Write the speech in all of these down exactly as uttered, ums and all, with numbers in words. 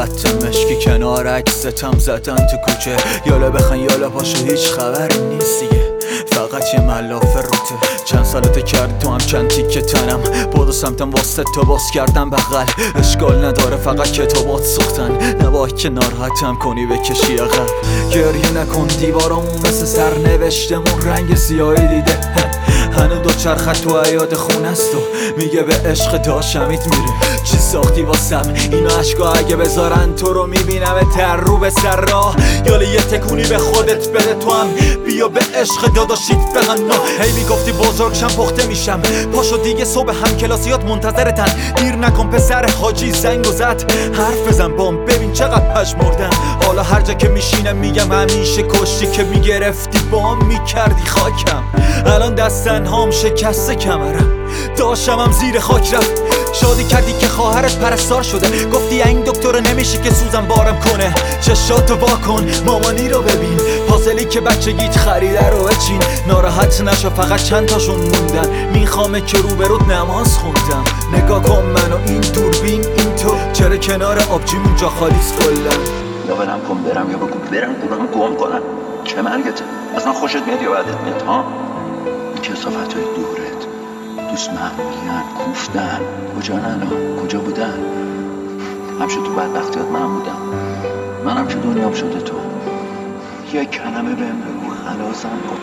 خط مشکی کنار عکستم زدن تو کوچه، یالا بخن یالا پاشو هیچ خبری نیست دیگه، فقط یه ملافه روته. چند سالته کرد تو هم چند تیکه تنم، بود و سمتم واسه تو باز کردم بغل. اشکال نداره فقط کتابات سختن، نباید که ناراحتم کنی بکشی عقب. گریه نکن دیوارامون مثل سرنوشتمون رنگ سیاهی دیده، هنو دو چرخت تو حیات خونه است و میگه به عشق داشمیت میره. چی ساختی واسم اینا عشقا اگه بذارن تو رو میبینم تر رو به سر راه. یالا یه تکونی به خودت بده تو هم بیا به عشق داداشیت بغنا. هی میگفتی بزرگشم پخته میشم، پاشو دیگه صبح هم کلاسیات منتظرتن. دیر نکن پسر حاجی زنگو زد، حرف بزن بام ببین چقدر پشمردم. حالا هر جا که میشینم میگم همیشه کشتی که میگرفتی بام میکردی خاکم. الان دستن هام شکسته کمرم، داشتمم زیر خاک رفت. شادی کردی که خواهرت پرستار شده، گفتی این دکتر نمیشه که سوزم بارم کنه. چشاتو واکن مامانی رو ببین، پازلی که بچگیت خریده رو بچین. ناراحت نشو فقط چند تاشون موندن، میخوامه که روبرود نماز خوندم. نگاه کن منو این دوربین این تو، چرا کنار آبجیمون جا خالیس کلن. یا برم کن برم یا بگو برم برم گم کنم. چه مرگته؟ اصلا خوشت میاد یا بدت میاد ها؟ این کثافت های دورت دوست معمولیان کوفتن، کجا الان کجا بودن؟ همشه تو بدبختیات من بودم، منم که دنیام شده تو. یه کلمه بهم بگو خلاصم کن.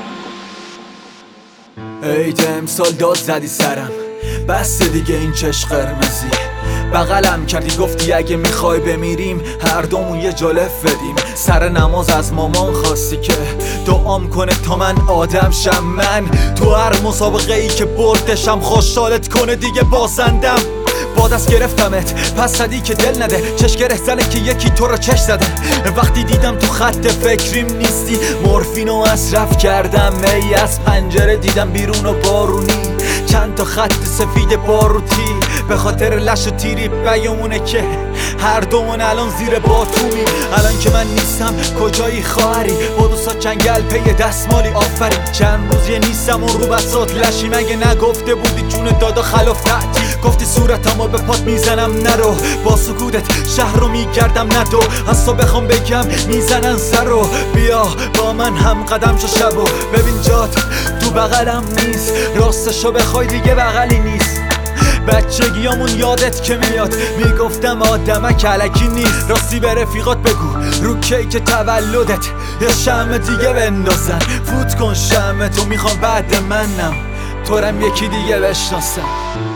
عید امسال داد زدی سرم، بس دیگه این چش قرمزی. بغلم کردی گفتی اگه میخوای بمیریم هر دومون یه جلف بدیم. سر نماز از مامان خواستی که دعام کنه تا من آدم شم. من تو هر مسابقه ای که بردشم خوشحالت کنه دیگه بازندم. با دست گرفتمت پس زدی که دل نده، چش گره زنه که یکی تو رو چش زده. وقتی دیدم تو خط فکریم نیستی مورفینو مصرف کردم. ای از پنجره دیدم بیرون و بارونی، چند تا خط سفید باروتی. به خاطر لش و تیری بیامونه که هر دومون الان زیر باتومی. الان که من نیستم کجایی خواهری، با دو سا چنگل پی دستمالی آفرین. چند روزیه نیستم و رو بسات لشی، مگه نگفته بودی جون دادا خلاف تعطیل. گفتی صورتمو به پات میزنم نرو، با سکوتت شهر رو میگردم ندو. از تو بخوام بگم میزنن سر رو، بیا با من هم قدم شو شبو. ببین جات تو بغلم نیست، راستشو بخوای دیگه بغلی نیست. بچگیامون یادت که میاد میگفتم آدمک کلکی نیست. راستی به رفیقات بگو رو کیک تولدت یه شمع دیگه بندازن. فوت کن شمع تو، میخوام بعد منم تورم یکی دیگه بشناسم.